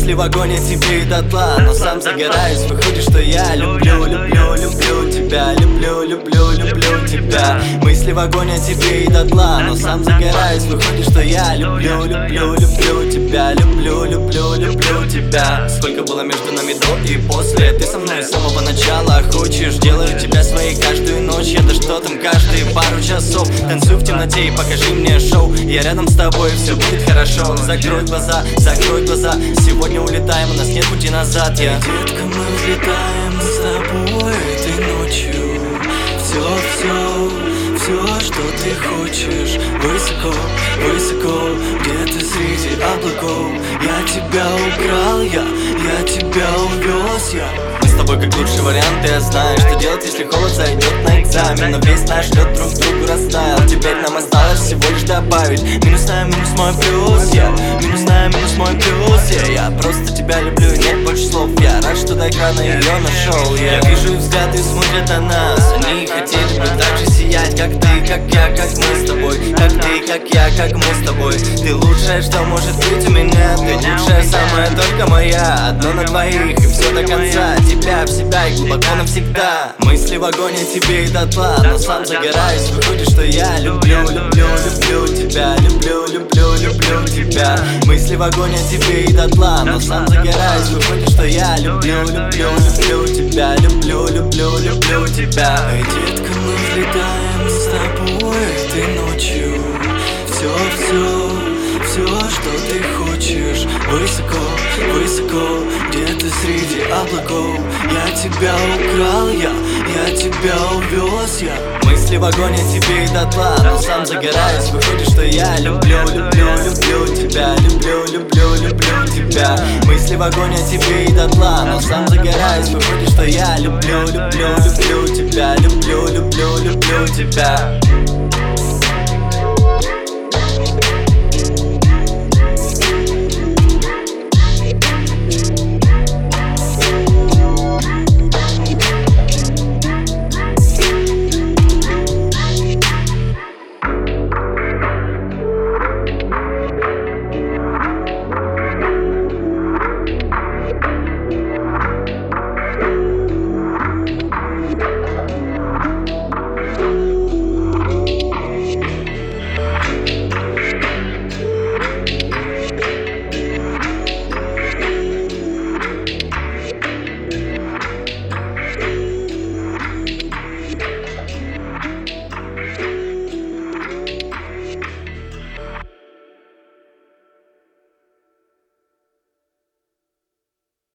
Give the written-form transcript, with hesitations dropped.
Мысли в огонь, я тебе и дотла, но сам загораюсь. Выходит, что я люблю, люблю, люблю тебя. Люблю, люблю, люблю тебя. Мысли в огонь, я тебе и дотла, но сам загораюсь. Выходит, что я люблю, люблю, люблю тебя. Люблю, люблю, люблю тебя. Сколько было между нами до и после. Ты со мной с самого начала. Хочешь, делаю тебя своей каждую ночь. Я да что там, каждые пару часов танцую в темноте и покажи мне шоу. Я рядом с тобой, все будет хорошо. Закрой глаза, сегодня улетаем, у нас нет пути назад. Детка, мы взлетаем с тобой этой ночью. Все, что ты хочешь. Высоко, высоко, где-то среди облаков. Я тебя украл, я тебя увез, Мы с тобой как лучший вариант, и я знаю, что делать, если холод зайдет на экзамен. Но весь наш лед друг другу растаял. Теперь нам осталось всего лишь добавить минус на минус мой плюс, минус на минус мой плюс, Я просто тебя люблю и нет больше слов. Я рад, что до экрана ее нашел, Я вижу их взгляды, смотрят на нас. Они хотели бы так же сиять, как ты, как я, как мы с тобой. Как ты, как я, как мы с тобой. Ты лучшее, что может быть у меня. Ты лучшая, самая только моя. Одно на двоих и все до конца. Тебя в себя и глубоко навсегда. Мысли в огонь, я тебе и дотла, но сам загораюсь. Выходит, что я люблю, люблю, люблю тебя. Люблю, люблю, люблю тебя. Мысли в огонь, я тебе и дотла, но сам загораюсь. Выходит, что я люблю, люблю, люблю тебя. Люблю, люблю, люблю тебя. Эй, детка, мы взлетаем с тобой этой ночью. Все, что ты хочешь. Высоко, высоко, где-то среди облаков. Я тебя украл, я тебя увез, Мысли в огонь, я тебе и дотла, но сам загораюсь. Выходит, что я люблю, люблю, люблю тебя. Люблю, люблю, люблю тебя. Мысли в огонь, я тебе и дотла, но сам загораюсь. Выходит, что я люблю, люблю, люблю тебя. Люблю, люблю, люблю тебя.